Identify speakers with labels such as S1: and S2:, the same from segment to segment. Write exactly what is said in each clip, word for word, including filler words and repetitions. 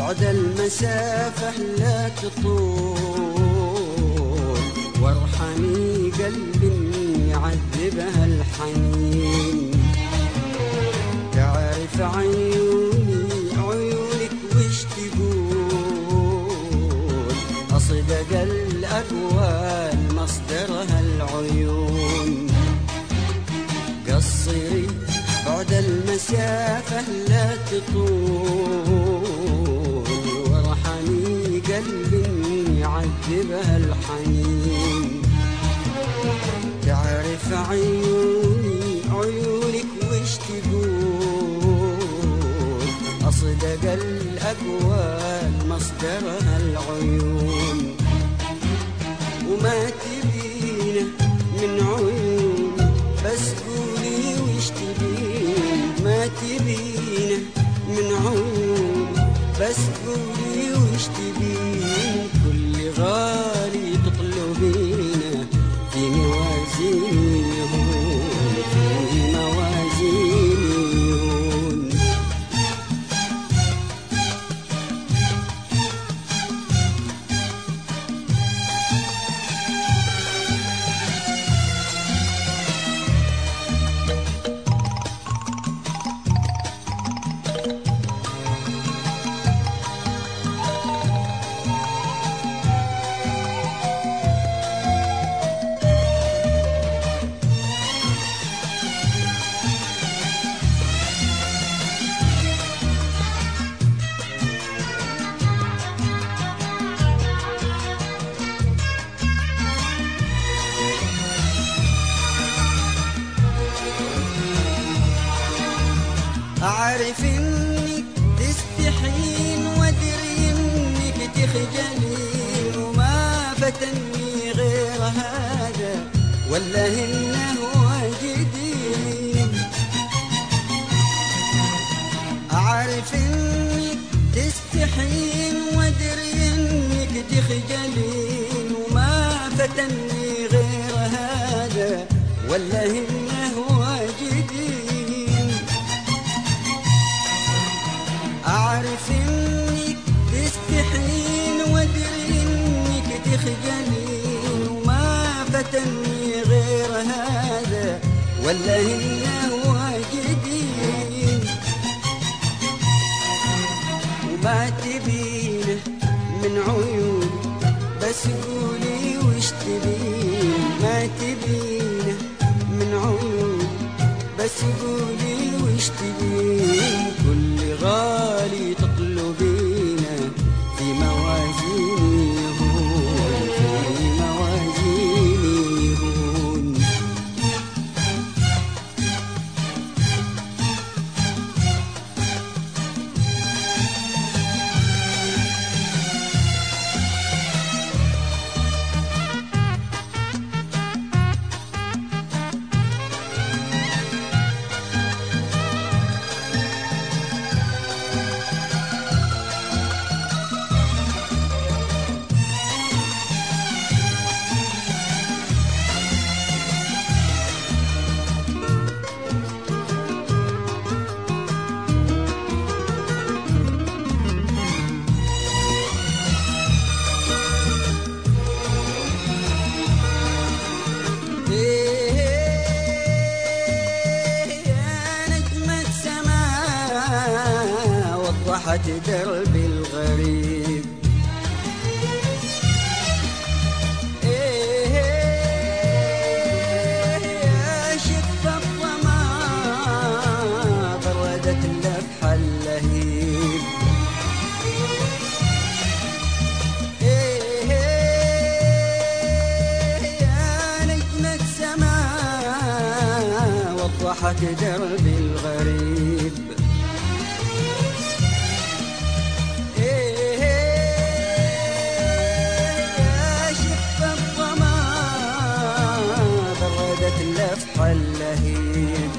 S1: بعد المسافة لا تطول، وارحمي قلبي يعذبها الحنين. تعرف عيوني عيونك وش تقول، أصدق الأقوال مصدرها العيون. قصري بعد المسافة لا تطول، وارحمي قلبي يعذبها الحنين. تعرف عيوني عيونك وش تقول، أصدق الأقوال مصدرها العيون. وما تبينه من عيون بس قولي وش تبين، ما تبينه من عيون بس قولي وش تبين. كل غالي تطلبينه في موازين يهون، في موازين يهون. أعرف إنك تستحين وأدري إنك تخجلين، وما فتني غير هذا ولا إنه جديد. أعرف إنك تستحين وأدري إنك تخجلين، وما فتني غير هذا ولا إنه جديد. أعرف إنك تستحين وأدري إنك تخجلين، وما فتني غير هذا ولا إنه جديد. وما تبينه من عيون بس قولي وش تبين، ما تبينه من عيون بس قولي وش تبين. كل غالي تطلبينه في موازين يهون، في موازين يهون. وضحت دربي الغريب. إيه يا شف الظما بردت اللفحة اللهيب. إيه يا نجمة سماء وضحت دربي الغريب. اللهيب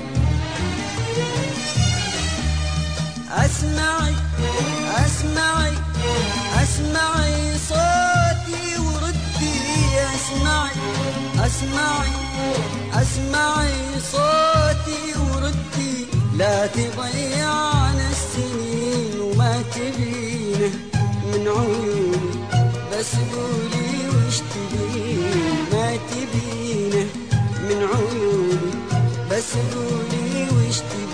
S1: أسمعي أسمعي أسمعي صوتي وردي، أسمعي أسمعي أسمعي صوتي وردي. لا تضيعنا السنين وما تبينه اسرني واشتكيت